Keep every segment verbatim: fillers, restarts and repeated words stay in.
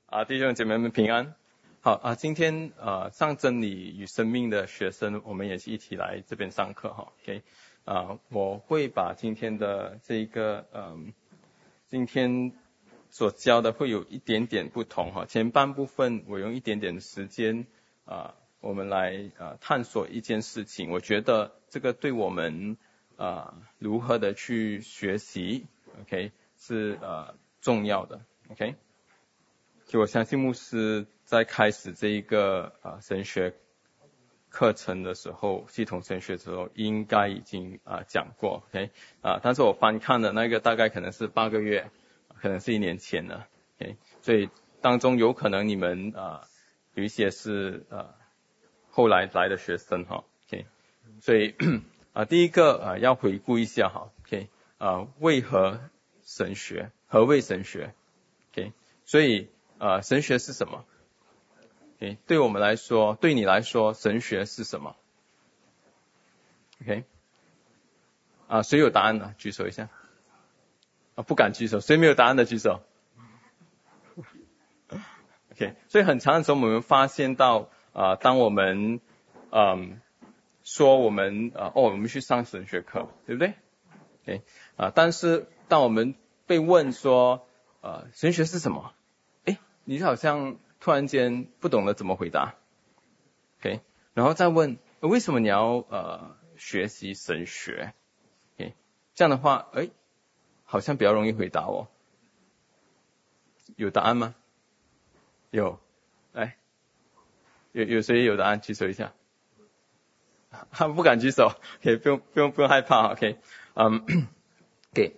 啊，弟兄姐妹们平安。好啊，今天呃上真理与生命的学生，我们也是一起来这边上课哈。OK， 啊，我会把今天的这个嗯，今天所教的会有一点点不同哈。前半部分我用一点点的时间啊，我们来啊探索一件事情，我觉得这个对我们啊如何的去学习 ，OK 是呃重要的 ，OK。就我相信牧师在开始这一个啊神学课程的时候，系统神学的时候，应该已经啊讲过 ，OK 啊，但是我翻看的那个大概可能是八个月，可能是一年前了 ，OK， 所以当中有可能你们啊有一些是啊后来来的学生哈 ，OK， 所以啊第一个啊要回顾一下哈 ，OK 啊为何神学，何谓神学 ，OK， 所以呃，神学是什么 ？OK， 对我们来说，对你来说，神学是什么 ？OK， 啊，谁有答案的？举手一下。啊，不敢举手，谁没有答案的举手。OK， 所以很长的时候，我们发现到啊、呃，当我们嗯说我们啊、呃、哦，我们去上神学课，对不对 ？OK， 啊，但是当我们被问说呃神学是什么？你就好像突然间不懂得怎么回答 ，OK， 然后再问为什么你要呃学习神学 ，OK， 这样的话，哎，好像比较容易回答哦。有答案吗？有，来，有有谁有答案举手一下？他不敢举手 ，OK， 不用不用不用害怕 ，OK， 嗯，给，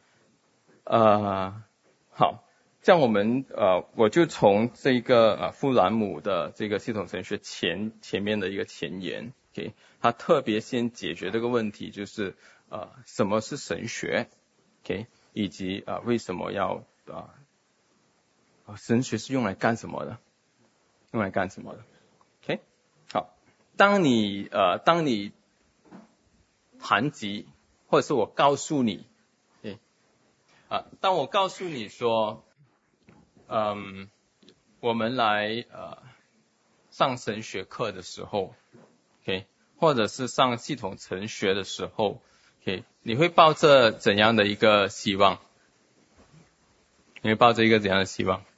呃，好。像我们呃，我就从这个呃富兰姆的这个系统神学前前面的一个前言 ，OK， 他特别先解决这个问题，就是呃什么是神学 ，OK， 以及啊、呃、为什么要啊、呃、神学是用来干什么的，用来干什么的 ，OK， 好，当你呃当你谈及或者是我告诉你 ，OK， 啊，当我告诉你说。嗯，我们来呃上神学课的时候 ，OK， 或者是上系统神学的时候 ，OK， 你会抱着怎样的一个希望？你会抱着一个怎样的希望？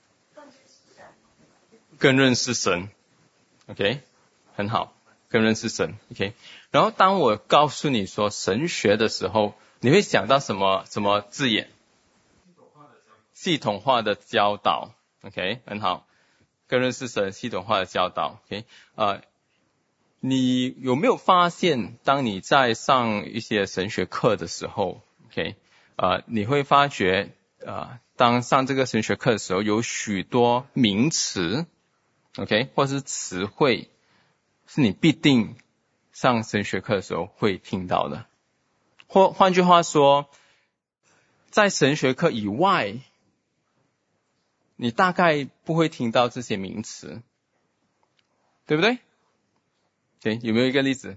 更认识神 ，OK， 很好，更认识神 ，OK。然后当我告诉你说神学的时候，你会想到什么什么字眼？系统化的教导。OK， 很好，更认识神系统化的教导。OK， 呃，你有没有发现，当你在上一些神学课的时候 ，OK， 呃，你会发觉，呃，当上这个神学课的时候，有许多名词 ，OK， 或是词汇，是你必定上神学课的时候会听到的。或换句话说，在神学课以外，你大概不会听到这些名词，对不对 ？OK， 有没有一个例子？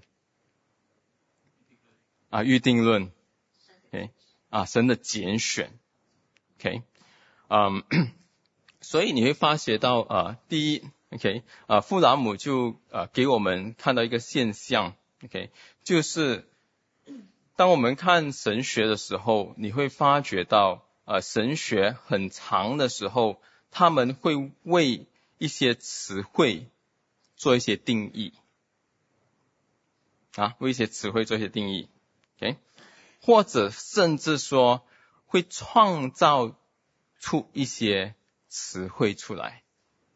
啊，预定论 ，OK， 啊，神的拣选 ，OK， 嗯，所以你会发觉到啊，第一 ，OK， 啊，富兰姆就啊给我们看到一个现象 ，OK， 就是当我们看神学的时候，你会发觉到啊，神学很长的时候。他们会为一些词汇做一些定义，啊，为一些词汇做一些定义 ，OK， 或者甚至说会创造出一些词汇出来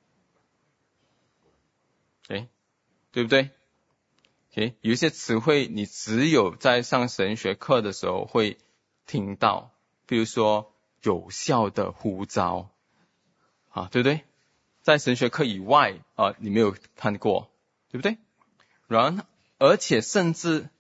，OK， 对不对 ？OK， 有一些词汇你只有在上神学课的时候会听到，比如说有效的呼召。啊，对不对？在神学课以外啊，你没有看过，对不对？然而且甚至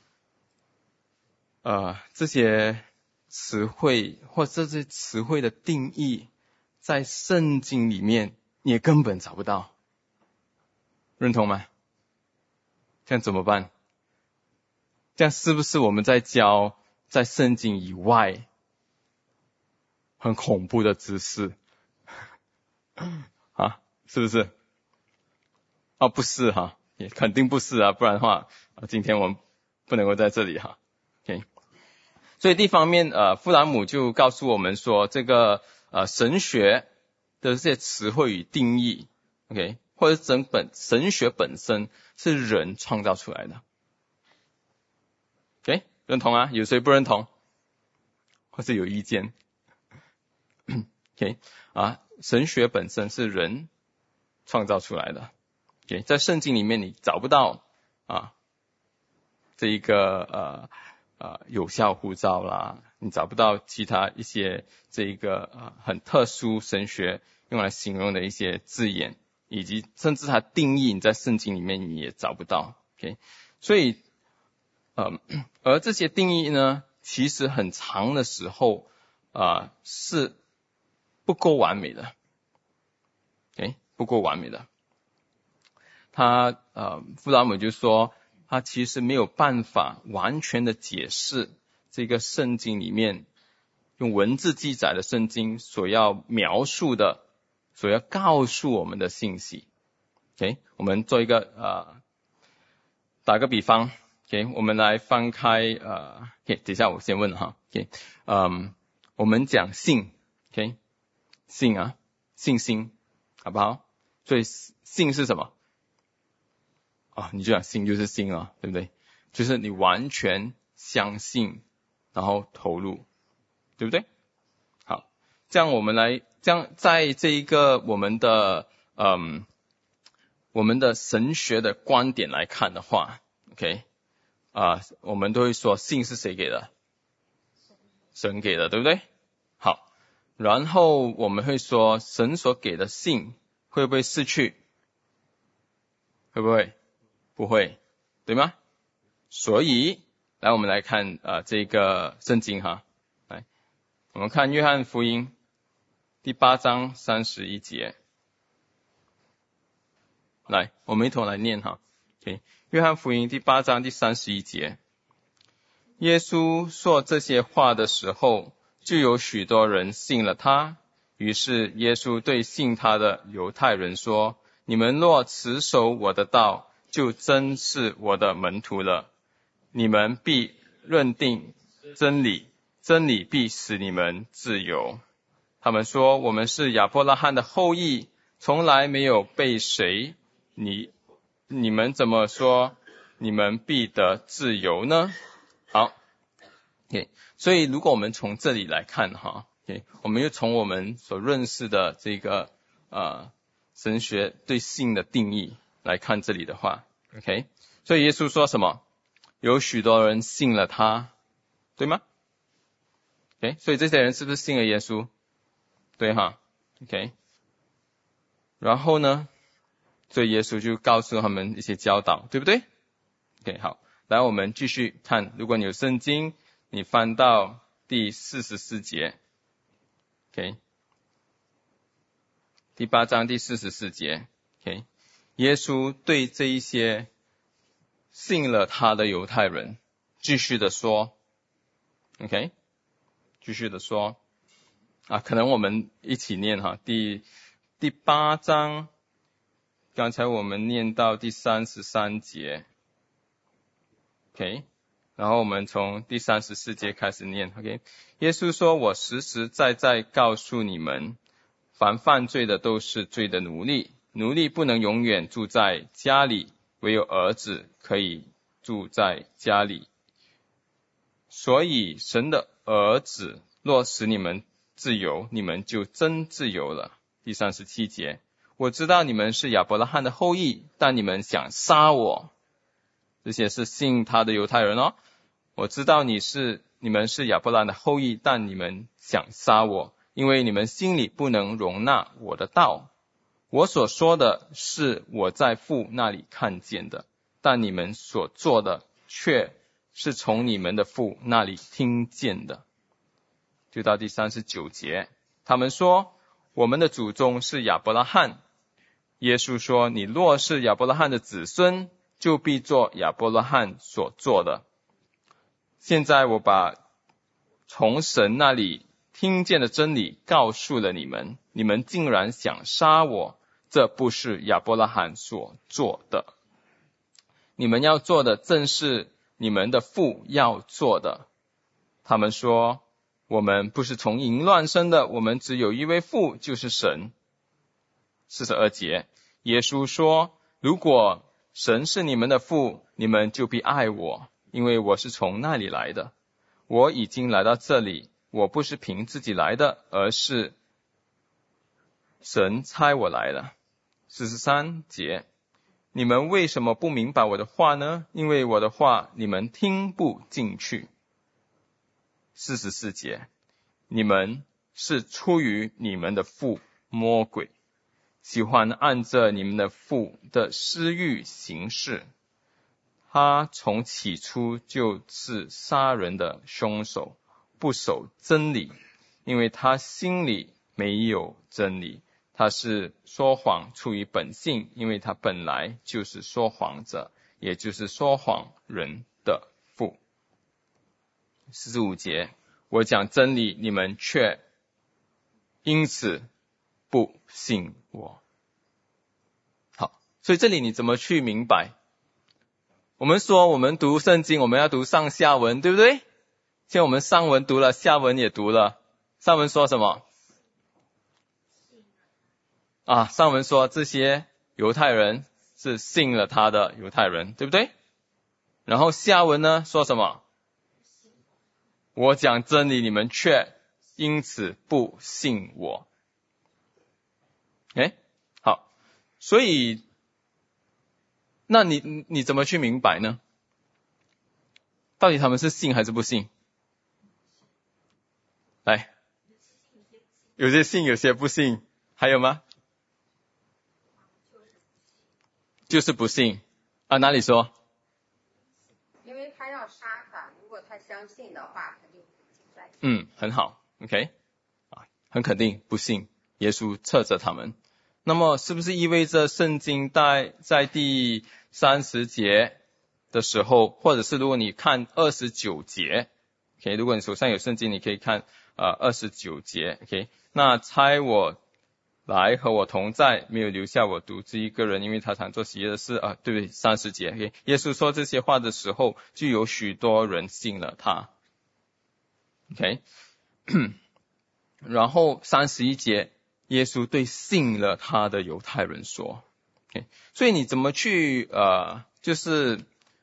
呃这些词汇或这些词汇的定义，在圣经里面你也根本找不到，认同吗？这样怎么办？这样是不是我们在教在圣经以外很恐怖的知识？ 啊，是不是？哦，不是哈，也肯定不是啊，不然的话，今天我们不能够在这里哈。OK， 所以第一方面，呃，富兰姆就告诉我们说，这个呃神学的这些词汇与定义 ，OK， 或者整本神学本身是人创造出来的。OK， 认同啊？有谁不认同？或是有意见 ？OK， 啊，神学本身是人创造出来的。OK， 在圣经里面你找不到啊这一个呃呃有效护照啦，你找不到其他一些这一个呃很特殊神学用来形容的一些字眼，以及甚至它定义你在圣经里面你也找不到。OK， 所以呃而这些定义呢，其实很长的时候啊、呃、是不够完美的。OK， 不够完美的。他呃，富兰姆就说，他其实没有办法完全的解释这个圣经里面用文字记载的圣经所要描述的、所要告诉我们的信息。OK， 我们做一个呃，打个比方 ，OK， 我们来翻开呃 ，OK， 等一下我先问哈 ，OK， 嗯，我们讲信 ，OK， 信啊，信心，好不好？所以信是什么？啊，你就讲信就是信啊，对不对？就是你完全相信，然后投入，对不对？好，这样我们来，这样在这一个我们的嗯，我们的神学的观点来看的话 ，OK， 啊，我们都会说信是谁给的？神给的，对不对？好，然后我们会说神所给的信会不会失去？会不会？不会，对吗？所以，来我们来看呃这个圣经哈，来，我们看约翰福音第八章三十一节，来，我们一同来念哈。OK， 约翰福音第八章第三十一节，耶稣说这些话的时候，就有许多人信了他。于是耶稣对信他的犹太人说：你们若持守我的道，就真是我的门徒了。你们必认定真理，真理必使你们自由。他们说，我们是亚伯拉罕的后裔，从来没有被谁，你你们怎么说你们必得自由呢？好 ，OK， 所以如果我们从这里来看哈 ，OK， 我们又从我们所认识的这个呃神学对信的定义来看这里的话 ，OK， 所以耶稣说什么？有许多人信了他，对吗 ？OK， 所以这些人是不是信了耶稣？对哈 ，OK。然后呢，所以耶稣就告诉他们一些教导，对不对 ？OK， 好，来我们继续看，如果你有圣经，你翻到第四十四节 ，OK， 第八章第四十四节 ，OK， 耶稣对这一些信了他的犹太人继续的说 ，OK， 继续的说，啊，可能我们一起念哈，第第八章，刚才我们念到第三十三节 ，OK， 然后我们从第三十四节开始念 ，OK， 耶稣说，我实实在在告诉你们，凡犯罪的都是罪的奴隶，奴隶不能永远住在家里，唯有儿子可以住在家里。所以神的儿子若使你们自由，你们就真自由了。第三十七节，我知道你们是亚伯拉罕的后裔，但你们想杀我。这些是信他的犹太人哦。我知道你是你们是亚伯拉罕的后裔，但你们想杀我，因为你们心里不能容纳我的道。我所说的是我在父那里看见的，但你们所做的却是从你们的父那里听见的。就到第三十九节，他们说我们的祖宗是亚伯拉罕。耶稣说，你若是亚伯拉罕的子孙，就必做亚伯拉罕所做的。现在我把从神那里听见的真理告诉了你们，你们竟然想杀我，这不是亚伯拉罕所做的。你们要做的正是你们的父要做的。他们说，我们不是从淫乱生的，我们只有一位父，就是神。四十二节，耶稣说，如果神是你们的父，你们就必爱我，因为我是从那里来的。我已经来到这里，我不是凭自己来的，而是神差我来了。四十三节，你们为什么不明白我的话呢？因为我的话你们听不进去。四十四节，你们是出于你们的父魔鬼，喜欢按着你们的父的私欲行事。他从起初就是杀人的凶手，不守真理，因为他心里没有真理。他是说谎出于本性，因为他本来就是说谎者，也就是说谎人的父。四十五节，我讲真理，你们却因此不信我。好，所以这里你怎么去明白？我们说我们读圣经，我们要读上下文，对不对？现在我们上文读了，下文也读了。上文说什么？啊，上文说这些犹太人是信了他的犹太人，对不对？然后下文呢说什么？我讲真理，你们却因此不信我。诶，好，所以那你你怎么去明白呢？到底他们是信还是不信？来，有些信，有些不信，还有吗？就是不信啊？哪里说？ 因为他要杀他，如果他相信的话，他就不再信。 嗯，很好 ，OK， 啊，很肯定不信，耶稣斥责他们。那么是不是意味着圣经在在第三十节的时候，或者是如果你看二十九节 ，OK， 如果你手上有圣经，你可以看呃二十九节 ，OK， 那差我来和我同在，没有留下我独自一个人，因为他常做喜悦的事啊，对不对？三十节 ，OK， 耶稣说这些话的时候，就有许多人信了他 ，OK， 然后三十一节，耶稣对信了他的犹太人说 ，OK， 所以你怎么去呃，就是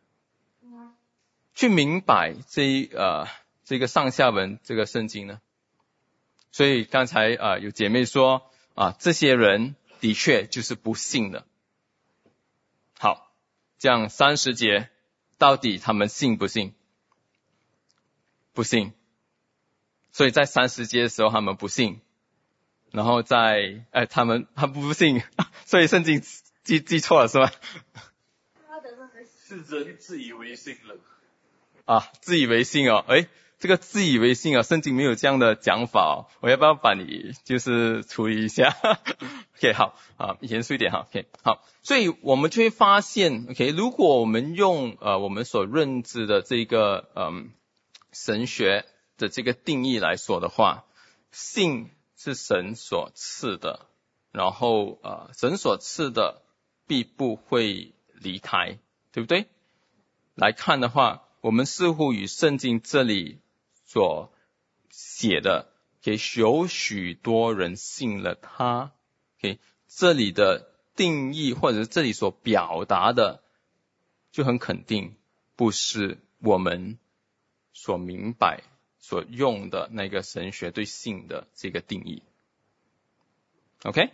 去明白这呃这个上下文这个圣经呢？所以刚才啊、呃、有姐妹说。啊，这些人的确就是不信的。好，这样三十节，到底他们信不信？不信。所以在三十节的时候他们不信，然后在哎他们他不信，所以圣经记记错了是吧？ 是人自以为信了。 啊，自以为信哦，诶。这个自以为信啊，圣经没有这样的讲法哦，我要不要把你就是处理一下？OK， 好啊，严肃一点哈 ，OK， 好，所以我们就会发现 ，OK， 如果我们用呃我们所认知的这个嗯神学的这个定义来说的话，信是神所赐的，然后呃神所赐的必不会离开，对不对？来看的话，我们似乎与圣经这里所写的，给有许多人信了他，给这里的定义或者是这里所表达的，就很肯定不是我们所明白所用的那个神学对信的这个定义。OK，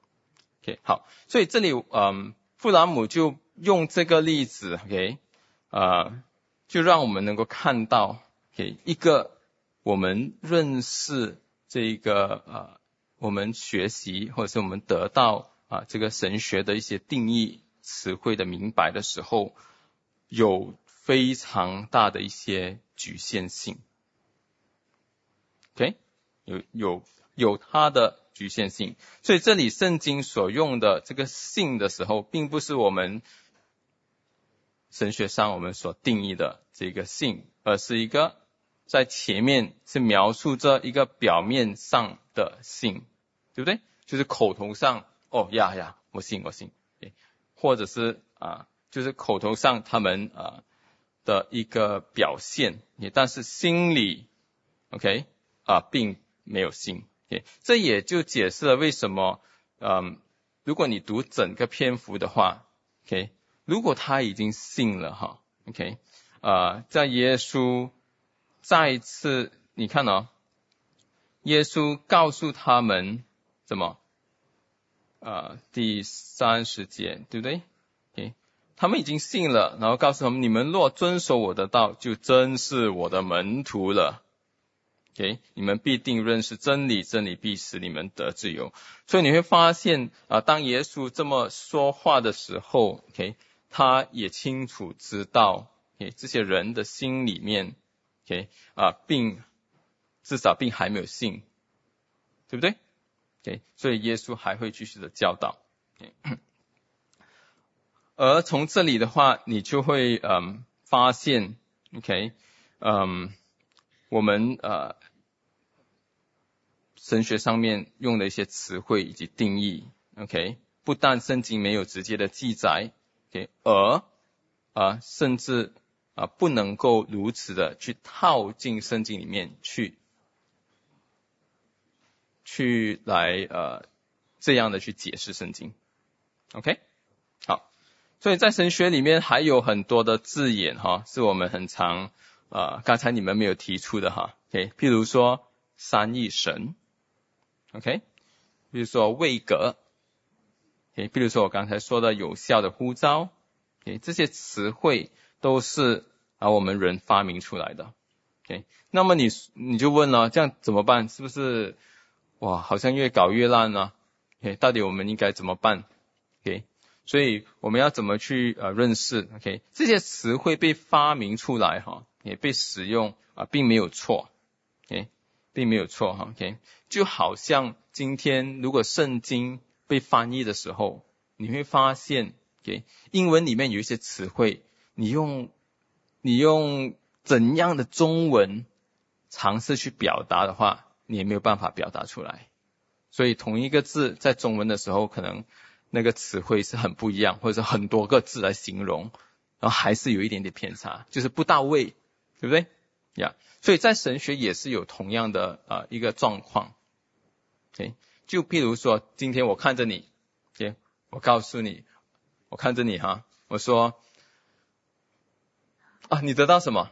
OK， 好，所以这里嗯，富兰姆就用这个例子 ，OK， 呃，就让我们能够看到。Okay, 一个我们认识这个呃，我们学习或者是我们得到啊这个神学的一些定义词汇的明白的时候，有非常大的一些局限性。OK， 有有有它的局限性，所以这里圣经所用的这个信的时候，并不是我们神学上我们所定义的这个信，而是一个在前面是描述着一个表面上的信，对不对？就是口头上，哦呀呀，我信我信，或者是啊，就是口头上他们啊的一个表现，但是心里 OK 啊并没有信。Okay, 这也就解释了为什么，嗯，如果你读整个篇幅的话 ，OK， 如果他已经信了哈 ，OK， 呃，在耶稣再一次，你看哦，耶稣告诉他们怎么，呃，第三十节，对不对 ？OK， 他们已经信了，然后告诉他们，你们若遵守我的道，就真是我的门徒了。OK， 你们必定认识真理，真理必使你们得自由。所以你会发现啊、呃，当耶稣这么说话的时候 ，OK， 他也清楚知道 ，OK， 这些人的心里面 ，OK， 啊、呃，并至少并还没有信，对不对 ？OK， 所以耶稣还会继续的教导。Okay， 而从这里的话，你就会嗯发现 ，OK， 嗯。我们呃神学上面用的一些词汇以及定义 ，OK， 不但圣经没有直接的记载 ，OK， 而啊、呃、甚至啊、呃、不能够如此的去套进圣经里面去，去来呃这样的去解释圣经 ，OK， 好，所以在神学里面还有很多的字眼哈，是我们很常呃刚才你们没有提出的哈。OK， 譬如说三一神 ，OK， 比如说位格 ，OK， 比如说我刚才说的有效的呼召 ，OK， 这些词汇都是啊我们人发明出来的 ，OK， 那么你你就问了，这样怎么办？是不是哇好像越搞越烂呢 ？OK， 到底我们应该怎么办 ？OK， 所以我们要怎么去呃认识 ？OK， 这些词汇被发明出来哈，也被使用啊，并没有错。OK， 并没有错哈 ，OK， 就好像今天如果圣经被翻译的时候，你会发现 ，OK， 英文里面有一些词汇，你用你用怎样的中文尝试去表达的话，你也没有办法表达出来。所以同一个字在中文的时候，可能那个词汇是很不一样，或者是很多个字来形容，然后还是有一点点偏差，就是不到位，对不对？呀、yeah. 所以在神学也是有同样的呃一个状况 ，OK， 就譬如说今天我看着你 ，OK， 我告诉你，我看着你哈，我说啊你得到什么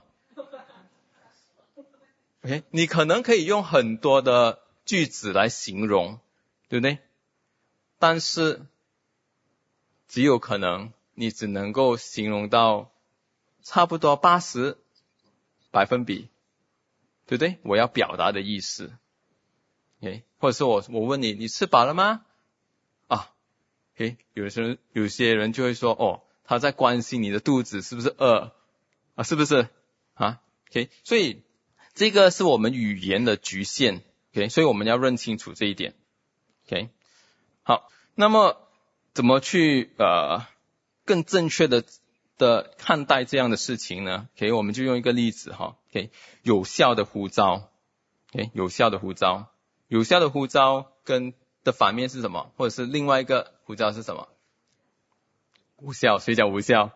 ？OK， 你可能可以用很多的句子来形容，对不对？但是极有可能你只能够形容到差不多八十百分比。对不对？我要表达的意思 ，OK， 或者是我我问你，你吃饱了吗？啊 ，OK， 有些人有些人就会说，哦，他在关心你的肚子是不是饿啊？是不是啊 ？OK， 所以这个是我们语言的局限 ，OK， 所以我们要认清楚这一点 ，OK， 好，那么怎么去呃更正确的的看待这样的事情呢 ？OK， 我们就用一个例子哈 ，OK， 有效的呼召 ，OK， 有效的呼召，有效的呼召跟的反面是什么？或者是另外一个呼召是什么？无效，谁讲无效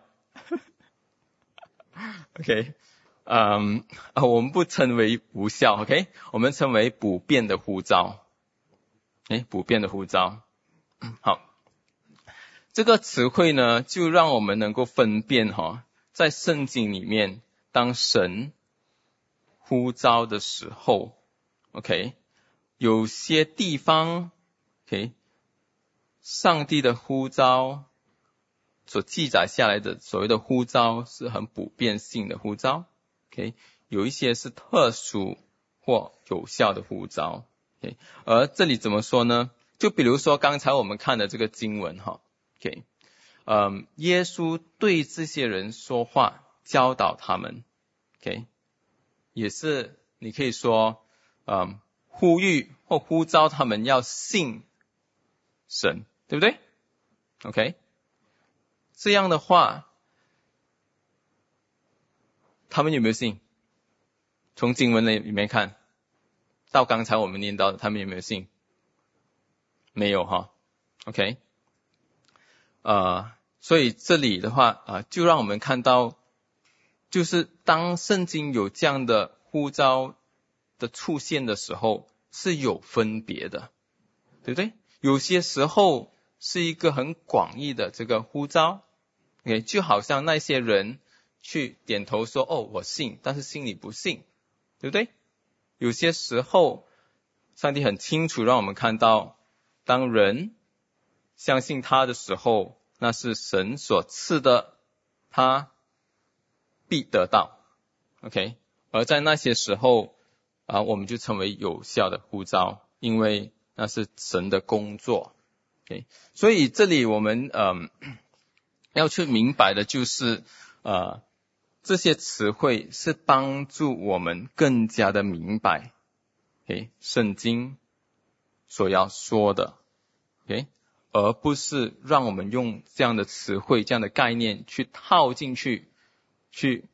？OK， 嗯，啊，我们不称为无效 ，OK， 我们称为不变的呼召，哎，不变的呼召，好。这个词汇呢，就让我们能够分辨哈，在圣经里面，当神呼召的时候 ，OK， 有些地方 ，OK， 上帝的呼召所记载下来的所谓的呼召是很普遍性的呼召 ，OK， 有一些是特殊或有效的呼召 ，OK， 而这里怎么说呢？就比如说刚才我们看的这个经文哈。OK， 嗯，耶稣对这些人说话，教导他们 ，OK， 也是你可以说，嗯，呼吁或呼召他们要信神，对不对 ？OK， 这样的话，他们有没有信？ 从经文里面看，到刚才我们念到的，他们有没有信？没有哈 ，OK， 呃，所以这里的话啊、呃，就让我们看到，就是当圣经有这样的呼召的出现的时候，是有分别的，对不对？有些时候是一个很广义的这个呼召 ，OK， 就好像那些人去点头说，哦，我信，但是心里不信，对不对？有些时候，上帝很清楚让我们看到，当人相信他的时候，那是神所赐的，他必得到 ，OK。而在那些时候啊，我们就成为有效的呼召，因为那是神的工作 ，OK。所以这里我们嗯、呃、要去明白的就是呃这些词汇是帮助我们更加的明白 ，OK， 圣经所要说的 ，OK， 而不是让我们用这样的词汇、这样的概念去套进去，去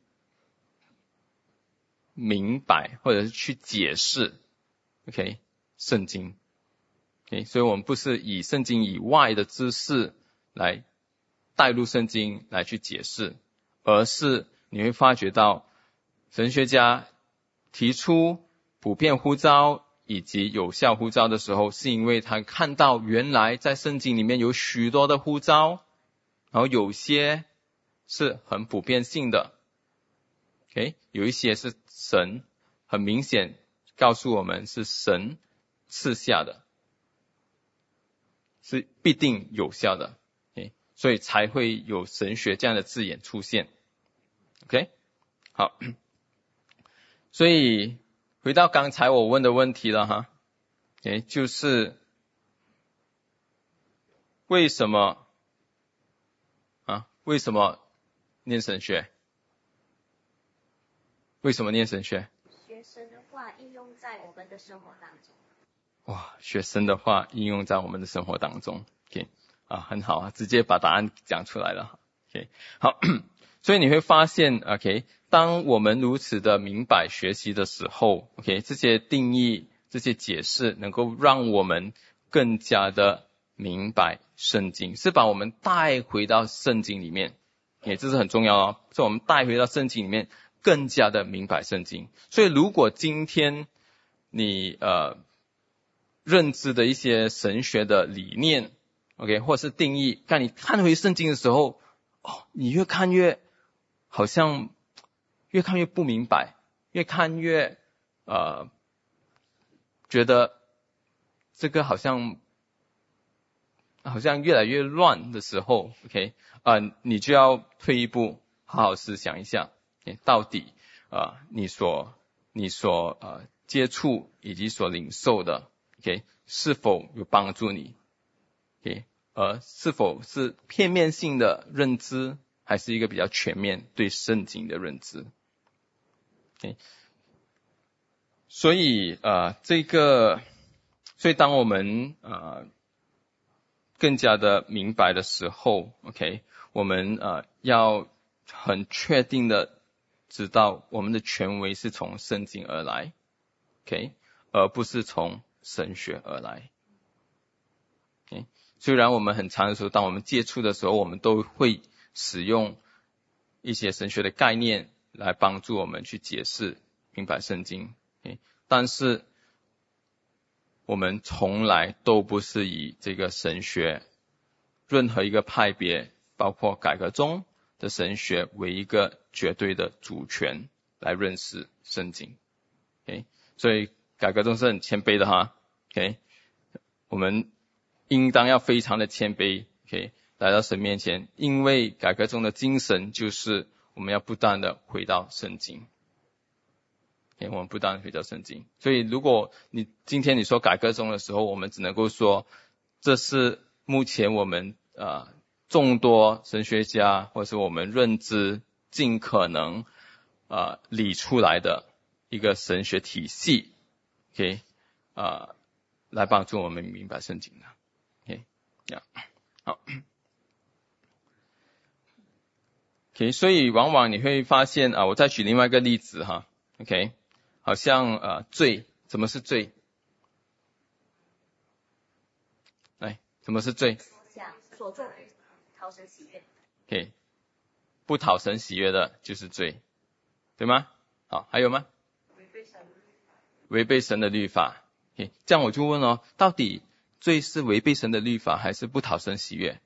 明白或者是去解释 ，OK， 圣经 ，OK， 所以我们不是以圣经以外的知识来带入圣经来去解释，而是你会发觉到神学家提出普遍呼召以及有效呼召的时候，是因为他看到原来在圣经里面有许多的呼召，然后有些是很普遍性的 ，OK， 有一些是神很明显告诉我们是神赐下的，是必定有效的 ，OK， 所以才会有神学这样的字眼出现 ，OK， 好，所以回到刚才我问的问题了哈，诶，就是为什么啊？为什么念神学？为什么念神学？ 学神的话应用在我们的生活当中。 哇，学神的话应用在我们的生活当中 ，OK， 啊，很好啊，直接把答案讲出来了 ，OK， 好，所以你会发现 ，OK， 当我们如此的明白学习的时候 ，OK， 这些定义、这些解释能够让我们更加的明白圣经，是把我们带回到圣经里面，也这是很重要哦，是我们带回到圣经里面，更加的明白圣经。所以如果今天你呃认知的一些神学的理念 ，OK， 或是定义，当你看回圣经的时候，哦，你越看越好像越看越不明白，越看越呃觉得这个好像好像越来越乱的时候 ，OK， 呃，你就要退一步，好好思想一下，到底呃你所你所呃接触以及所领受的 ，OK， 是否有帮助你 ，OK， 而是否是片面性的认知，还是一个比较全面对圣经的认知 ，OK， 所以呃这个，所以当我们呃更加的明白的时候 ，OK， 我们呃要很确定的知道我们的权威是从圣经而来 ，OK， 而不是从神学而来 ，OK。虽然我们很长的时候，当我们接触的时候，我们都会使用一些神学的概念来帮助我们去解释明白圣经 ，OK， 但是我们从来都不是以这个神学任何一个派别，包括改革宗的神学为一个绝对的主权来认识圣经 ，OK， 所以改革宗是很谦卑的哈 ，OK， 我们应当要非常的谦卑 ，OK， 来到神面前，因为改革宗的精神就是我们要不断的回到圣经。我们不断回到圣经，所以如果你今天你说改革宗的时候，我们只能够说这是目前我们呃众多神学家或是我们认知尽可能呃理出来的一个神学体系 ，OK， 呃来帮助我们明白圣经的 ，OK， yeah， 好 ，OK， 所以往往你会发现啊，我再举另外一个例子哈 ，OK。 好像呃罪，什么是罪？来，什么是罪？ 所做讨神喜悦。 OK， 不讨神喜悦的就是罪，对吗？好，还有吗？违背神的律法。违背神的律法。OK， 这样我就问哦，到底罪是违背神的律法，还是不讨神喜悦？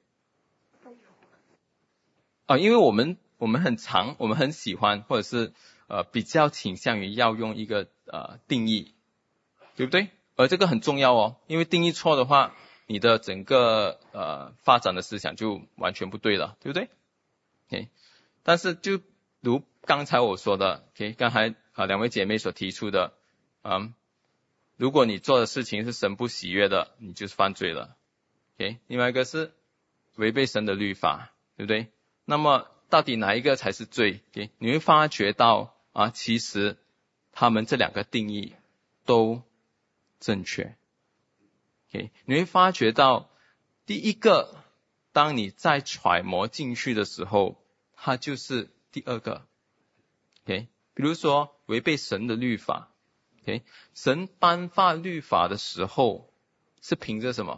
啊，因为我们我们很常，我们很喜欢，或者是呃比较倾向于要用一个呃定义，对不对？而这个很重要哦，因为定义错的话，你的整个呃发展的思想就完全不对了，对不对 ？OK， 但是就如刚才我说的 ，OK， 刚才啊两位姐妹所提出的，嗯，如果你做的事情是神不喜悦的，你就是犯罪了 ，OK。另外一个是违背神的律法，对不对？那么到底哪一个才是罪 ？OK， 你会发觉到啊，其实他们这两个定义都正确。Okay， 你会发觉到第一个，当你再揣摩进去的时候，它就是第二个。Okay， 比如说违背神的律法。Okay， 神颁发律法的时候是凭着什么？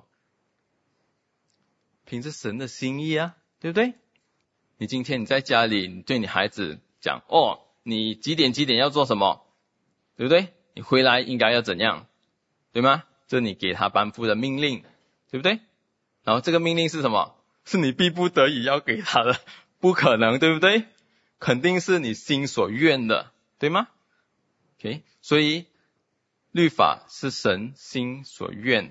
凭着神的心意啊，对不对？你今天你在家里，你对你孩子讲，哦，你几点几点要做什么，对不对？你回来应该要怎样，对吗？这你给他颁布的命令，对不对？然后这个命令是什么？是你逼不得已要给他的，不可能，对不对？肯定是你心所愿的，对吗 ？OK， 所以律法是神心所愿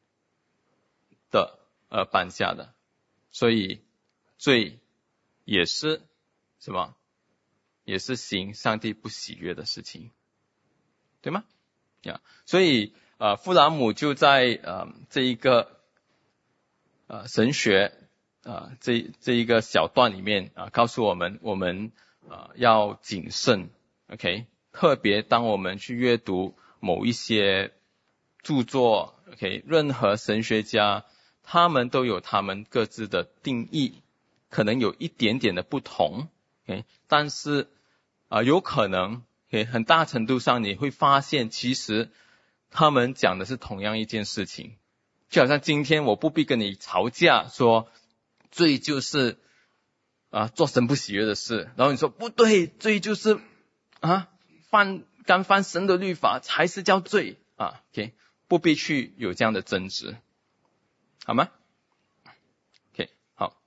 的而颁下的，所以罪也是什么？也是行上帝不喜悦的事情，对吗？呀，所以呃，富兰姆就在呃这一个呃神学呃这这一个小段里面啊、呃，告诉我们我们呃要谨慎 ，OK， 特别当我们去阅读某一些著作 ，OK， 任何神学家他们都有他们各自的定义，可能有一点点的不同 ，OK， 但是啊、呃、有可能 OK 很大程度上你会发现其实他们讲的是同样一件事情，就好像今天我不必跟你吵架说罪就是啊做神不喜悦的事，然后你说不对，罪就是啊犯干犯神的律法才是叫罪啊 ，OK， 不必去有这样的争执，好吗 ？OK， 好。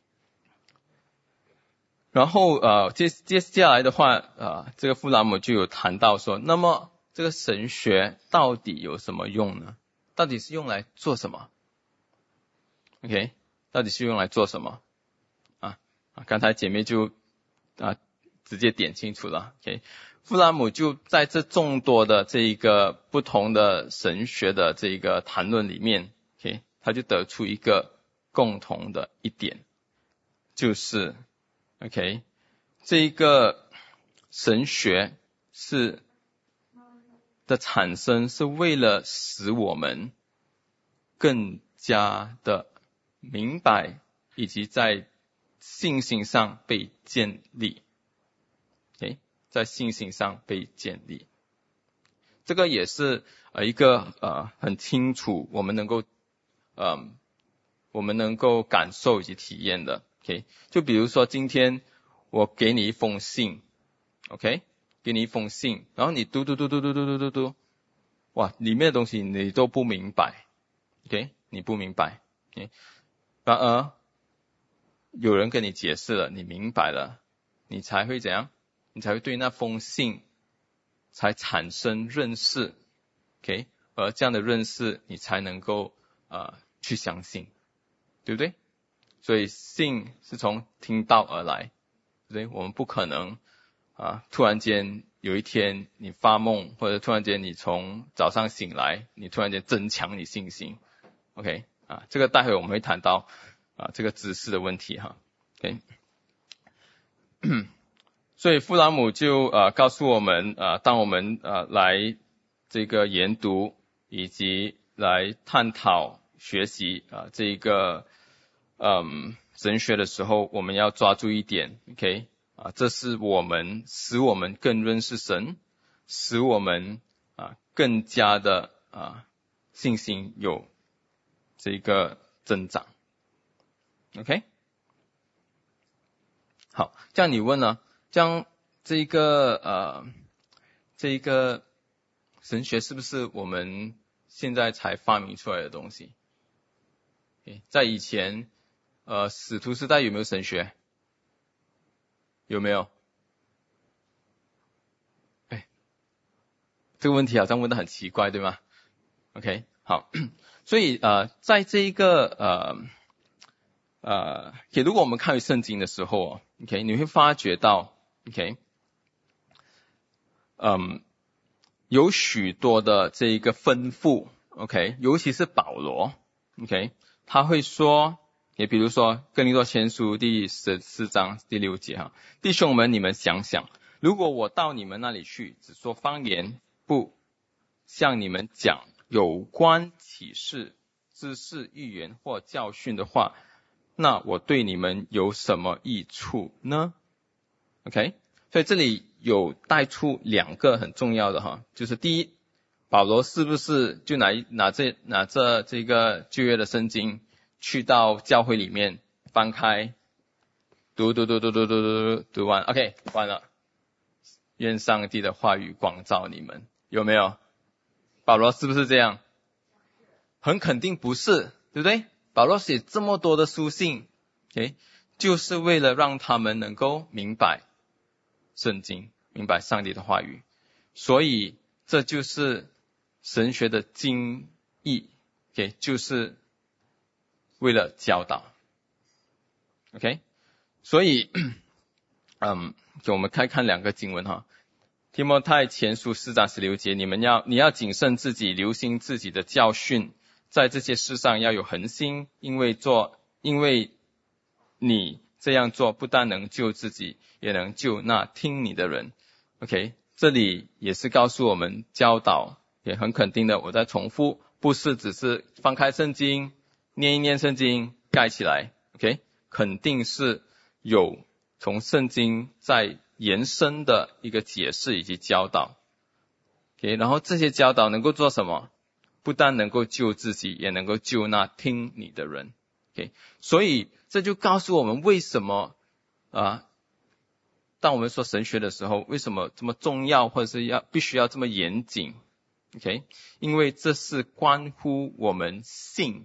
然后呃接接下来的话呃这个富兰姆就有谈到说，那么这个神学到底有什么用呢？到底是用来做什么 ？OK， 到底是用来做什么？啊啊，刚才姐妹就啊直接点清楚了。OK， 富兰姆就在这众多的这一个不同的神学的这一个谈论里面 ，OK， 他就得出一个共同的一点，就是 OK， 这一个神学是的产生是为了使我们更加的明白，以及在信心上被建立。OK， 在信心上被建立，这个也是呃一个呃很清楚我们能够呃我们能够感受以及体验的。OK， 就比如说今天我给你一封信 ，OK。给你一封信，然后你读读读读读读读读读，哇，里面的东西你都不明白 ，OK， 你不明白 ，OK， 反而有人跟你解释了，你明白了，你才会怎样？你才会对那封信才产生认识 ，OK， 而这样的认识你才能够呃去相信，对不对？所以信是从听到而来，对不对？我们不可能啊，突然间有一天你发梦，或者突然间你从早上醒来，你突然间增强你信心 ，OK 啊，这个待会我们会谈到啊这个知识的问题哈 ，OK， 所以富兰姆就呃告诉我们啊，当我们呃来这个研读以及来探讨学习啊这个嗯神学的时候，我们要抓住一点 ，OK。啊，这是我们使我们更认识神， 使我们啊更加的啊信心有这个增长。OK， 好，这样你问呢？这样这个呃这个神学是不是我们现在才发明出来的东西？ okay， 在以前呃使徒时代有没有神学？有没有？哎，这个问题好像问得很奇怪，对吗 ？OK， 好，所以呃在这一个呃呃，okay， 如果我们看圣经的时候 ，OK， 你会发觉到 ，OK， 嗯，有许多的这一个吩咐 ，OK， 尤其是保罗 ，OK， 他会说，也比如说哥林多前书第十四章第六节哈，弟兄们，你们想想，如果我到你们那里去，只说方言，不向你们讲有关启示、知识、预言或教训的话，那我对你们有什么益处呢 ？OK， 所以这里有带出两个很重要的哈，就是第一，保罗是不是就拿拿这拿着这个旧约的圣经去到教会里面翻开读读读读读读读读完 ，OK， 完了，愿上帝的话语光照你们，有没有？保罗是不是这样？很肯定不是，对不对？保罗写这么多的书信 ，OK， 就是为了让他们能够明白圣经，明白上帝的话语。所以这就是神学的精义 ，OK， 就是为了教导 ，OK。所以，嗯，就我们看看两个经文哈。提摩太前书四章十六节，你们要你要谨慎自己，留心自己的教训。在这些事上要有恒心，因为做，因为你这样做不但能救自己，也能救那听你的人。OK， 这里也是告诉我们教导，也很肯定的，我在重复，不是只是翻开圣经，念一念圣经，盖起来。OK， 肯定是有从圣经在延伸的一个解释以及教导。OK， 然后这些教导能够做什么？不但能够救自己，也能够救那听你的人。Okay， 所以这就告诉我们为什么啊，当我们说神学的时候，为什么这么重要，或者是要必须要这么严谨 ？OK， 因为这是关乎我们信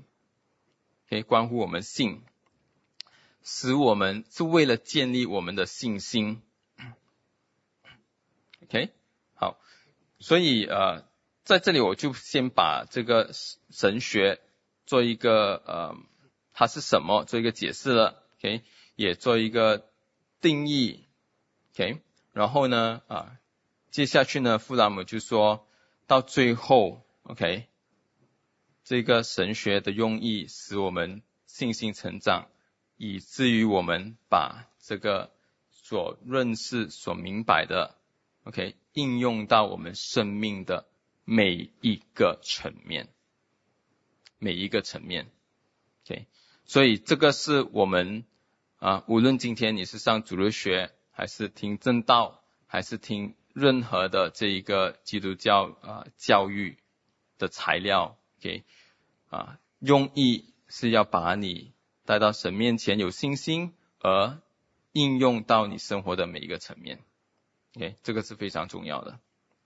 ，OK， 关乎我们信，使我们是为了建立我们的信心。OK， 好，所以呃。在这里我就先把这个神学做一个呃它是什么做一个解释了 ，OK， 也做一个定义 ，OK， 然后呢啊接下去呢富兰姆就说到最后 ，OK， 这个神学的用意使我们信心成长，以至于我们把这个所认识所明白的 ，OK， 应用到我们生命的每一个层面，每一个层面 ，OK， 所以这个是我们啊，无论今天你是上主日学，还是听正道，还是听任何的这一个基督教啊教育的材料 ，OK， 啊，用意是要把你带到神面前有信心，而应用到你生活的每一个层面 ，OK， 这个是非常重要的。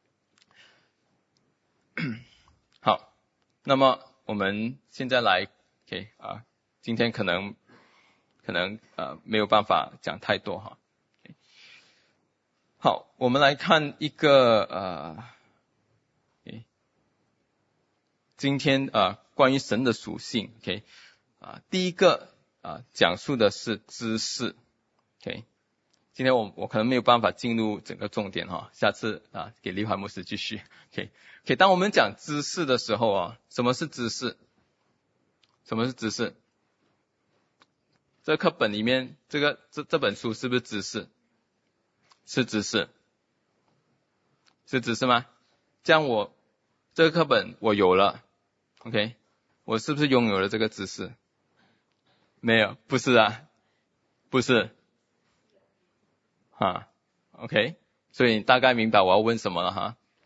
好，那么我们现在来 ，OK 啊，今天可能可能呃没有办法讲太多哈。Okay， 好，我们来看一个呃， okay， 今天呃关于神的属性 ，OK 啊，第一个啊讲述的是知识 ，OK。今天我我可能没有办法进入整个重点哈，下次啊给黎怀牧师继续。OK OK， 当我们讲知识的时候啊，什么是知识？什么是知识？这课本里面这个这这本书是不是知识？是知识，是知识吗？这样我这个课本我有了 ，OK， 我是不是拥有了这个知识？没有，不是啊，不是。哈 ，OK， 所以你大概明白我要问什么了哈。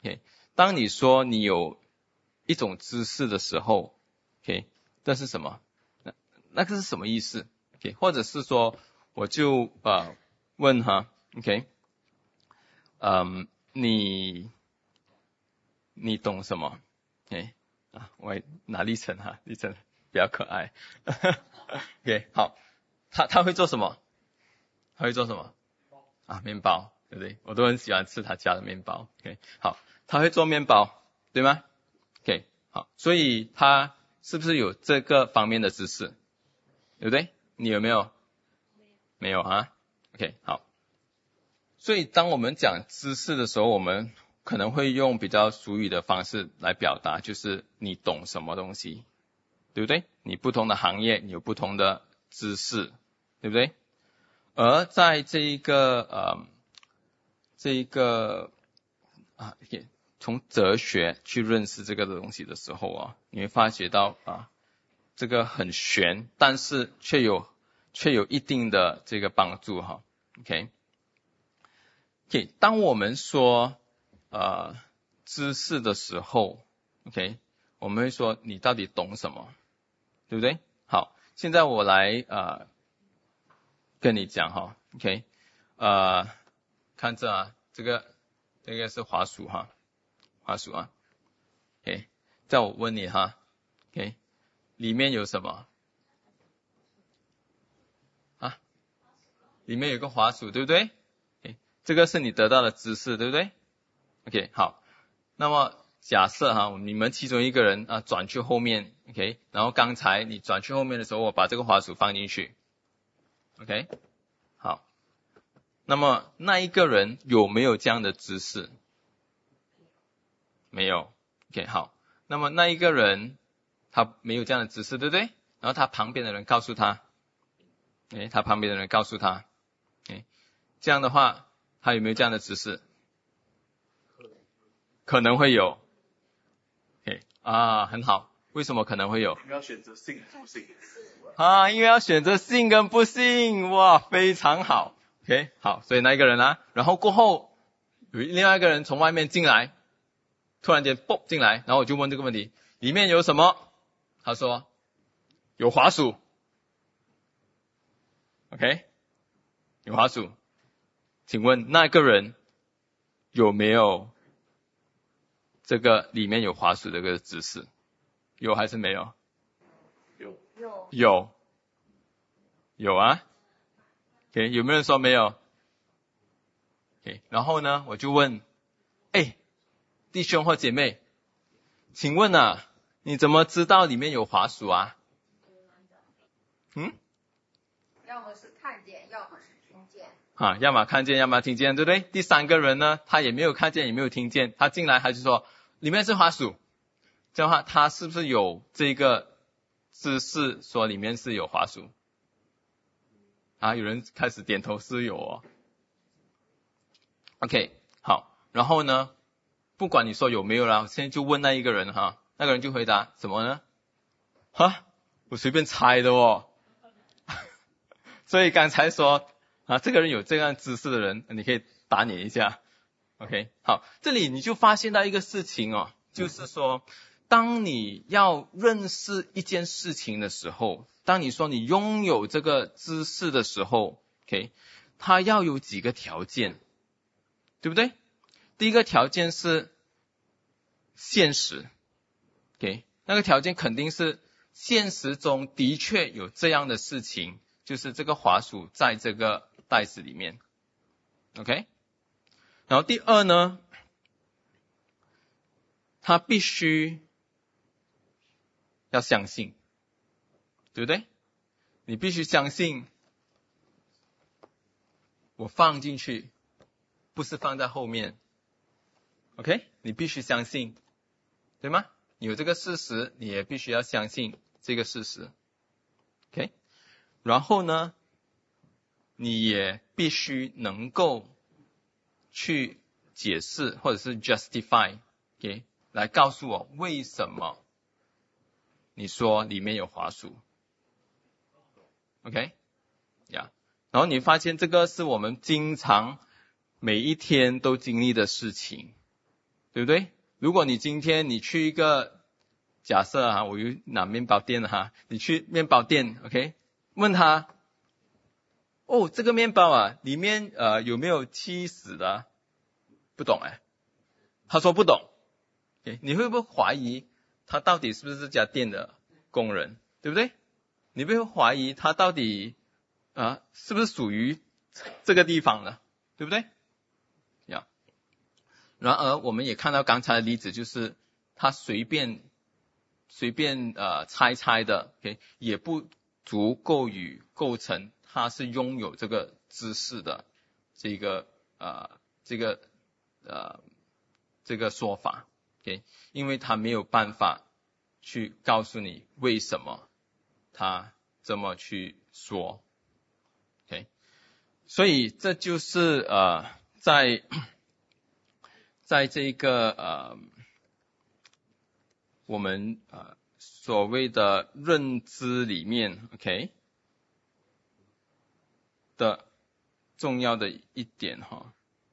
OK， 当你说你有一种知识的时候 OK， 这是什么？那那个是什么意思 OK， 或者是说我就呃问哈 OK， 嗯，你你懂什么 OK， 啊，我拿立成哈，立成比较可爱OK， 好，他他会做什么？他会做什么？啊，面包，对不对？我都很喜欢吃他家的面包 OK， 好，他会做面包对吗？ OK， 好，所以他是不是有这个方面的知识？对不对？你有没有？没有啊 OK， 好，所以当我们讲知识的时候，我们可能会用比较俗语的方式来表达，就是你懂什么东西，对不对？你不同的行业你有不同的知识，对不对？而在这一个呃这一个啊从哲学去认识这个东西的时候啊，你会发觉到啊这个很玄，但是却有却有一定的这个帮助哈 OK OK， 当我们说呃知识的时候 OK， 我们会说你到底懂什么，对不对？好，现在我来呃跟你讲哈 OK， 呃看这啊，这个这个是滑鼠哈，滑鼠啊 OK， 再我问你哈 OK， 里面有什么啊？里面有个滑鼠对不对？ OK， 这个是你得到的知识对不对？ OK， 好，那么假设哈，你们其中一个人啊转去后面 OK， 然后刚才你转去后面的时候，我把这个滑鼠放进去 OK， 好，那么那一个人有没有这样的知识？没有 OK， 好，那么那一个人他没有这样的知识对不对？然后他旁边的人告诉他 OK， 他旁边的人告诉他 OK， 这样的话他有没有这样的知识？可能会有 OK 啊，很好，为什么可能会有？ 因为要选择信不信啊，因为要选择信跟不信，哇，非常好 OK， 好，所以那一个人啊，然后过后有另外一个人从外面进来，突然间啵进来，然后我就问这个问题，里面有什么？他说有滑鼠 OK， 有滑鼠，请问那个人有没有这个里面有滑鼠的这个知识？有还是没有？ 有有有有啊 OK， 有没有人说没有 OK， 然后呢我就问，哎，弟兄或姐妹，请问啊，你怎么知道里面有滑鼠啊？嗯， 要么是看见，要么是听见。 啊，要么看见，要么听见，对不对？第三个人呢，他也没有看见，也没有听见，他进来还是说里面是滑鼠，这样的话，他是不是有这个知识说里面是有滑鼠？啊，有人开始点头是有哦。OK， 好，然后呢，不管你说有没有啦，现在就问那一个人哈，那个人就回答什么呢？哈，我随便猜的哦。所以刚才说啊，这个人有这样知识的人，你可以打脸一下 OK， 好，这里你就发现到一个事情哦，就是说当你要认识一件事情的时候，当你说你拥有这个知识的时候 OK， 它要有几个条件，对不对？第一个条件是现实 OK， 那个条件肯定是现实中的确有这样的事情，就是这个滑鼠在这个袋子里面 OK， 然后第二呢，他必须要相信，对不对？你必须相信我放进去不是放在后面 OK， 你必须相信，对吗？有这个事实，你也必须要相信这个事实 OK， 然后呢你也必须能够去解释或者是 justify OK， 来告诉我为什么你说里面有滑鼠 OK 呀、yeah ，然后你发现这个是我们经常每一天都经历的事情对不对？如果你今天你去一个假设啊，我有拿面包店哈，你去面包店 ，OK， 问他，哦，这个面包啊，里面呃有没有起司的？不懂哎，他说不懂， okay， 你会不会怀疑他到底是不是这家店的工人，对不对？你会不会怀疑他到底啊是不是属于这个地方的，对不对？呀，然而我们也看到刚才的例子，就是他随便随便呃猜猜的 ，OK， 也不足够于构成他是拥有这个知识的这个呃这个呃这个说法 ，OK， 因为他没有办法去告诉你为什么他这么去说 ，OK， 所以这就是呃在在这个呃我们呃所谓的认知里面 ，OK 的重要的一点哈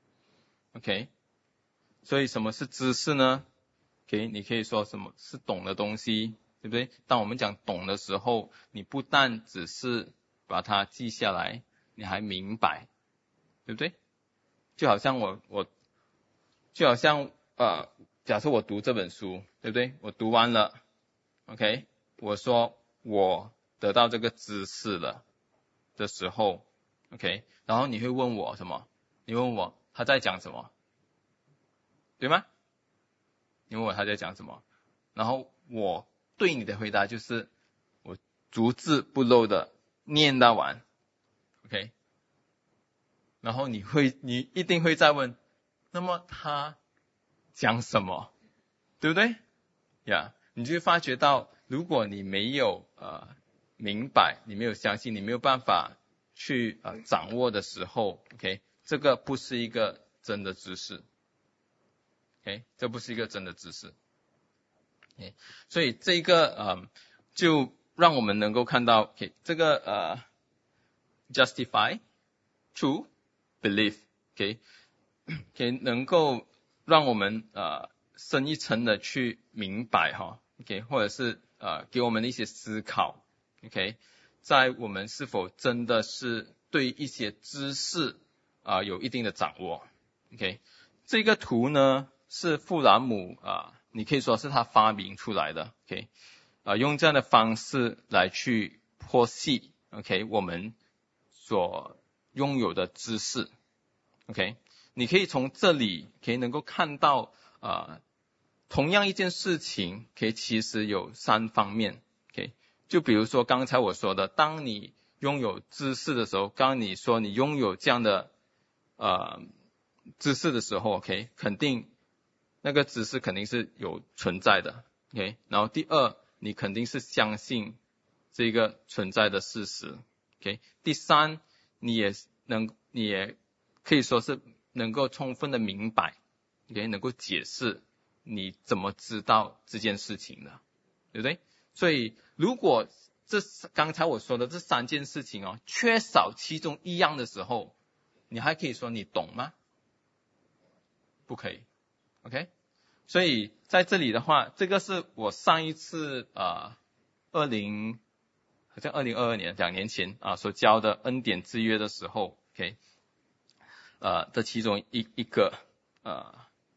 ，OK， 所以什么是知识呢 ？OK， 你可以说什么是懂的东西，对不对？当我们讲懂的时候，你不但只是把它记下来，你还明白，对不对？就好像我我就好像呃，假设我读这本书，对不对？我读完了 ，OK， 我说我得到这个知识了的时候 ，OK， 然后你会问我什么？你问我他在讲什么，对吗？你问我他在讲什么，然后我对你的回答就是我逐字不漏的念到完 ，OK， 然后你会你一定会再问，那么他讲什么，对不对呀？ yeah， 你就会发觉到，如果你没有呃明白，你没有相信，你没有办法去呃掌握的时候 ，OK， 这个不是一个真的知识 ，OK， 这不是一个真的知识。Okay， 所以这个呃就让我们能够看到 ，OK， 这个呃 justify true belief，OK， OK， 能够让我们呃深一层的去明白哈 ，OK， 或者是呃给我们的一些思考 ，OK， 在我们是否真的是对一些知识啊、呃、有一定的掌握 ，OK， 这个图呢是富兰姆啊。呃你可以说是他发明出来的 ，OK， 啊、呃，用这样的方式来去剖析 ，OK， 我们所拥有的知识 ，OK， 你可以从这里可以能够看到，啊、呃，同样一件事情，可以其实有三方面 ，OK， 就比如说刚才我说的，当你拥有知识的时候，刚刚你说你拥有这样的呃知识的时候 ，OK， 肯定。那个知识肯定是有存在的 ，OK。然后第二，你肯定是相信这个存在的事实 ，OK。第三，你也能，你也可以说是能够充分的明白 ，OK， 能够解释你怎么知道这件事情的，对不对？所以如果这刚才我说的这三件事情哦，缺少其中一样的时候，你还可以说你懂吗？不可以。OK， 所以在这里的话，这个是我上一次啊，二零好像二零二二年两年前啊所教的恩典之约的时候 ，OK， 呃的其中一一个呃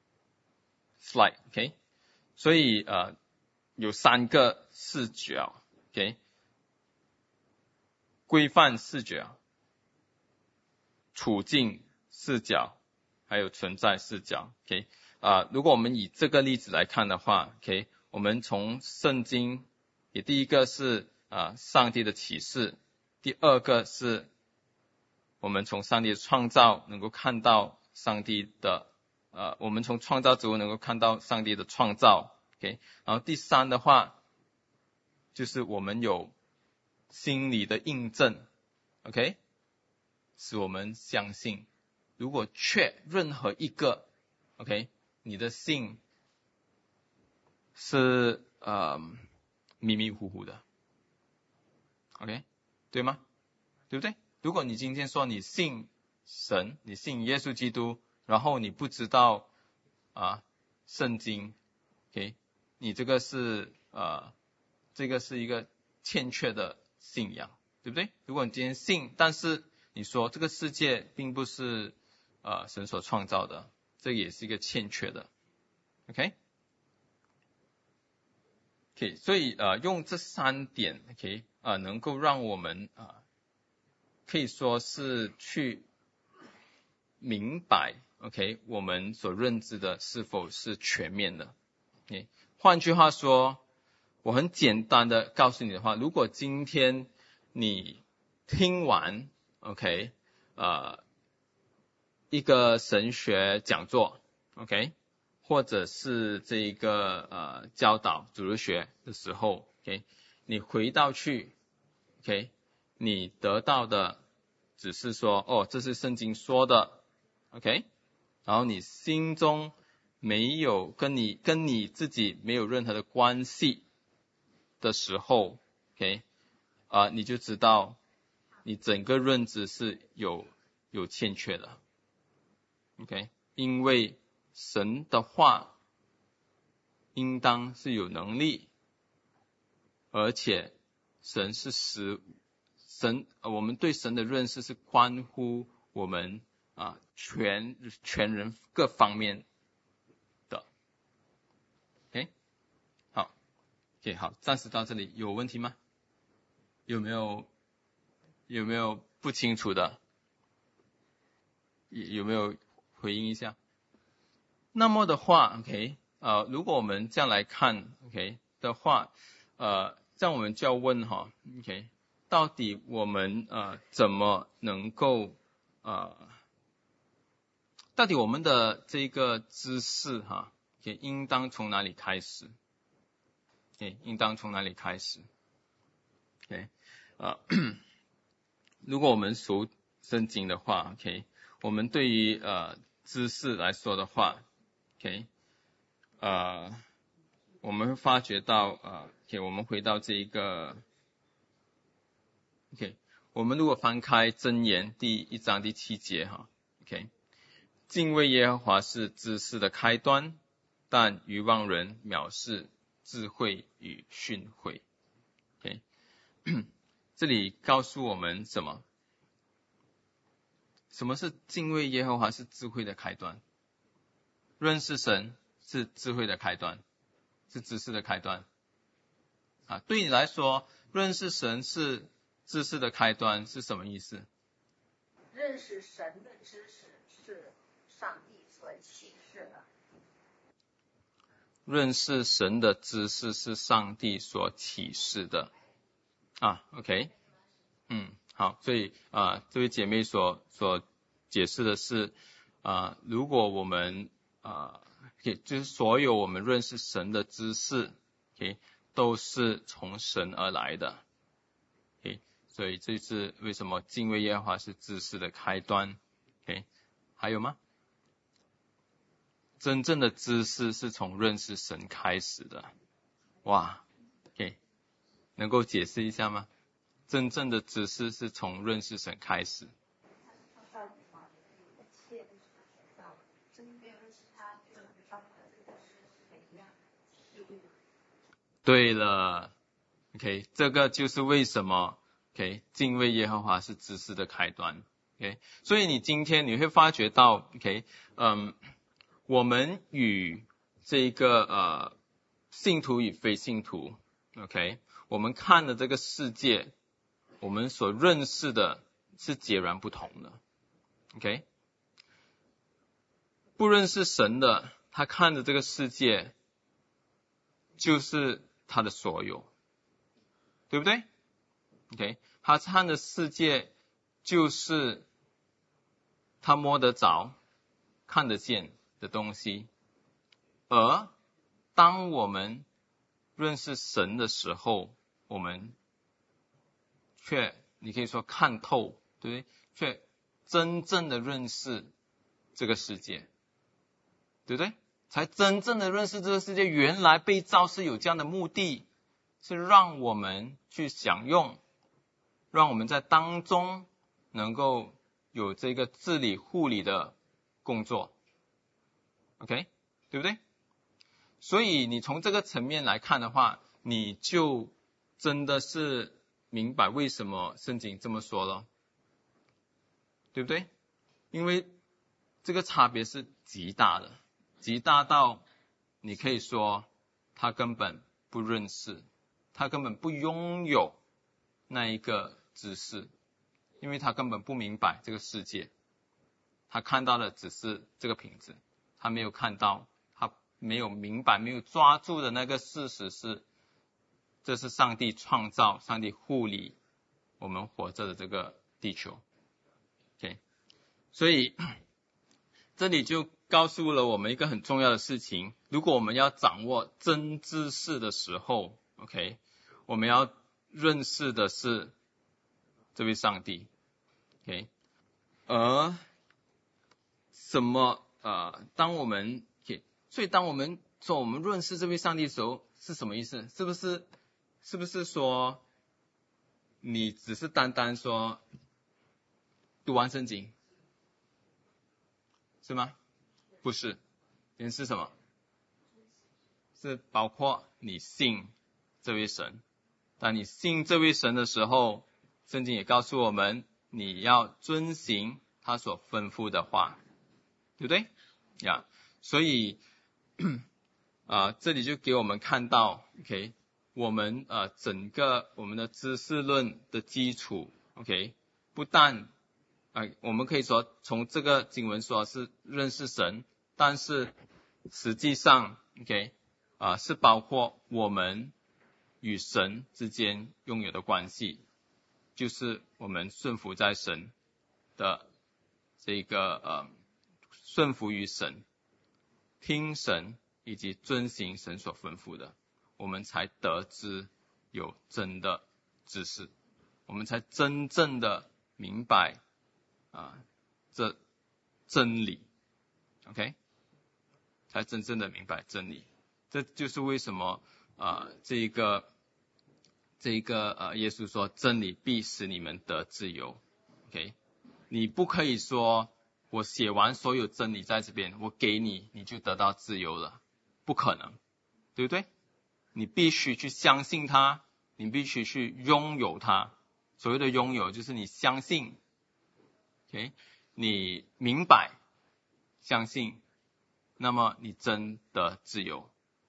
slide，OK， 所以呃有三个视角 ，OK， 规范视角、处境视角，还有存在视角 ，OK。啊、呃，如果我们以这个例子来看的话 ，OK， 我们从圣经，也第一个是啊、呃、上帝的启示，第二个是我们从上帝的创造能够看到上帝的呃，我们从创造之后能够看到上帝的创造 ，OK， 然后第三的话就是我们有心理的印证 ，OK， 使我们相信，如果缺任何一个 ，OK。你的信是呃迷迷糊糊的 ，OK， 对吗？对不对？如果你今天说你信神，你信耶稣基督，然后你不知道啊圣经 ，OK， 你这个是呃，这个是一个欠缺的信仰，对不对？如果你今天信，但是你说这个世界并不是呃神所创造的，这也是一个欠缺的 ，OK，OK，、okay? 所以呃用这三点 ，OK， 呃能够让我们啊、呃、可以说是去明白 ，OK， 我们所认知的是否是全面的 ，OK， 换句话说，我很简单的告诉你的话，如果今天你听完 ，OK， 呃，一个神学讲座 ，OK， 或者是这一个呃教导主日学的时候 ，OK， 你回到去 ，OK， 你得到的只是说，哦，这是圣经说的 ，OK， 然后你心中没有跟你跟你自己没有任何的关系的时候 ，OK， 啊、呃，你就知道你整个认知是有有欠缺的 ，OK， 因为神的话应当是有能力，而且神是使神、呃，我们对神的认识是关乎我们啊、呃、全全人各方面的 ，OK， 好 ，OK， 好，暂时到这里，有问题吗？有没有有没有不清楚的？有没有回应一下？那么的话 ，OK， 呃，如果我们这样来看 ，OK 的话，呃，这样我们就要问哈 ，OK， 到底我们呃怎么能够呃，到底我们的这个知识哈 ，OK， 应当从哪里开始 ？OK， 应当从哪里开始 ？OK， 呃，如果我们熟圣经的话 ，OK， 我们对于呃知识来说的话 ，OK， 呃，我们会发觉到呃 ，OK， 我们回到这一个 ，OK， 我们如果翻开箴言第一章第七节哈 ，OK， 敬畏耶和华是知识的开端，但愚妄人藐视智慧与训诲 ，OK， 这里告诉我们什么？什么是敬畏耶和华是智慧的开端？认识神是智慧的开端，是知识的开端。啊，对你来说，认识神是知识的开端是什么意思？ 认识神的知识是上帝所启示的。 认识神的知识是上帝所启示的。啊 ，OK， 嗯，好，所以啊、呃，这位姐妹所所解释的是，啊、呃，如果我们啊，呃、就是所有我们认识神的知识 ，OK， 都是从神而来的 ，OK， 所以这是为什么敬畏耶和华是知识的开端 ，OK， 还有吗？真正的知识是从认识神开始的，哇 ，OK， 能够解释一下吗？真正的知识是从认识神开始。对了 ，OK， 这个就是为什么 OK 敬畏耶和华是知识的开端 ，OK， 所以你今天你会发觉到 OK， 嗯，我们与这个呃信徒与非信徒 ，OK， 我们看的这个世界，我们所认识的是截然不同的 ，OK， 不认识神的，他看的这个世界就是他的所有，对不对 ？OK， 他看的世界就是他摸得着、看得见的东西，而当我们认识神的时候，我们却你可以说看透，对不对？却真正的认识这个世界，对不对？才真正的认识这个世界，原来被造是有这样的目的，是让我们去享用，让我们在当中能够有这个治理护理的工作 ，OK， 对不对所以你从这个层面来看的话，你就真的是明白为什么圣经这么说了，对不对？因为这个差别是极大的，极大到你可以说他根本不认识，他根本不拥有那一个知识，因为他根本不明白这个世界，他看到的只是这个瓶子，他没有看到，他没有明白，没有抓住的那个事实是，这是上帝创造，上帝护理我们活着的这个地球。 OK， 所以这里就告诉了我们一个很重要的事情，如果我们要掌握真知识的时候 OK， 我们要认识的是这位上帝 OK， 而什么呃，当我们 OK， 所以当我们说我们认识这位上帝的时候是什么意思？是不是是不是说你只是单单说读完圣经是吗？不是，原是什么？是包括你信这位神。当你信这位神的时候，圣经也告诉我们，你要遵行他所吩咐的话，对不对呀？ Yeah， 所以啊、呃，这里就给我们看到 OK， 我们呃整个我们的知识论的基础 OK， 不但啊、呃，我们可以说从这个经文说是认识神，但是实际上 OK 啊、呃，是包括我们与神之间拥有的关系，就是我们顺服在神的这个呃顺服于神，听神以及遵行神所吩咐的，我们才得知有真的知识，我们才真正的明白啊这真理 OK， 才真正的明白真理。这就是为什么啊、呃、这一个这一个呃耶稣说真理必使你们得自由 OK， 你不可以说我写完所有真理在这边我给你你就得到自由了，不可能，对不对？你必须去相信它，你必须去拥有它。所谓的拥有就是你相信 OK， 你明白相信，那么你真的自由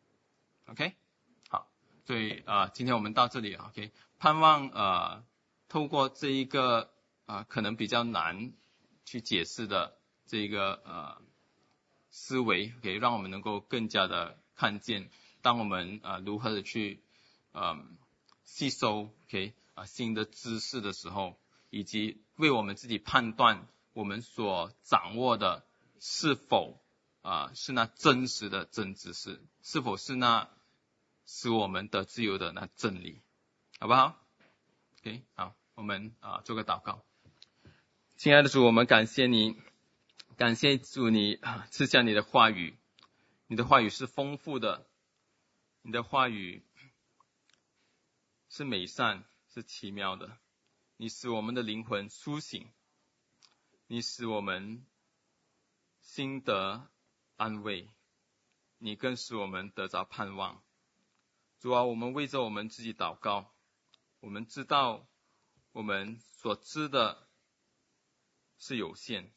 OK。 好，所以呃今天我们到这里 OK， 盼望呃透过这一个呃可能比较难去解释的这一个呃思维 OK， 让我们能够更加的看见当我们呃如何的去呃吸收 OK 啊、呃、新的知识的时候，以及为我们自己判断我们所掌握的是否啊、呃、是那真实的真知识，是否是那使我们得自由的那真理，好不好 OK， 好，我们啊、呃、做个祷告。亲爱的主，我们感谢你，感谢主你赐下你的话语，你的话语是丰富的，你的话语是美善，是奇妙的，你使我们的灵魂苏醒，你使我们心得安慰，你更使我们得着盼望。主啊，我们为着我们自己祷告，我们知道我们所知的是有限，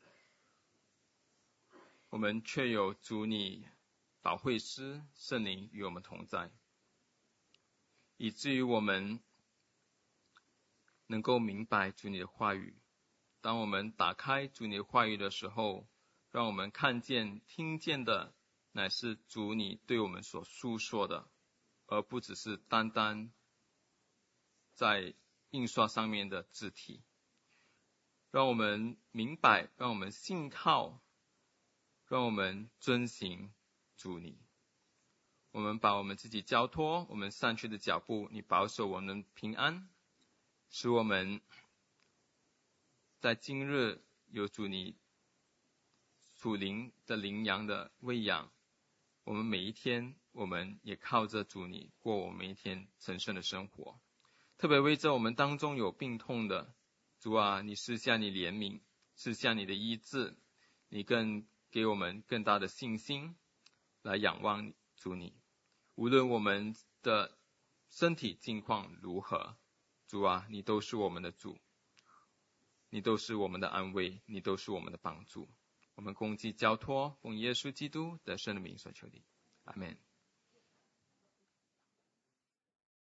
我们却有主你保惠师圣灵与我们同在，以至于我们能够明白主你的话语。当我们打开主你的话语的时候，让我们看见听见的乃是主你对我们所述说的，而不只是单单在印刷上面的字体。让我们明白，让我们信靠，让我们遵行主你。我们把我们自己交托，我们散去的脚步，你保守我们平安，使我们在今日有主你属灵的灵羊的喂养，我们每一天我们也靠着主你过我们每一天神圣的生活。特别为着我们当中有病痛的，主啊，你施下你怜悯，施下你的医治，你更给我们更大的信心来仰望主你。无论我们的身体境况如何，主啊，你都是我们的主，你都是我们的安慰，你都是我们的帮助。我们恭敬交托，奉耶稣基督的圣名所求的，阿们。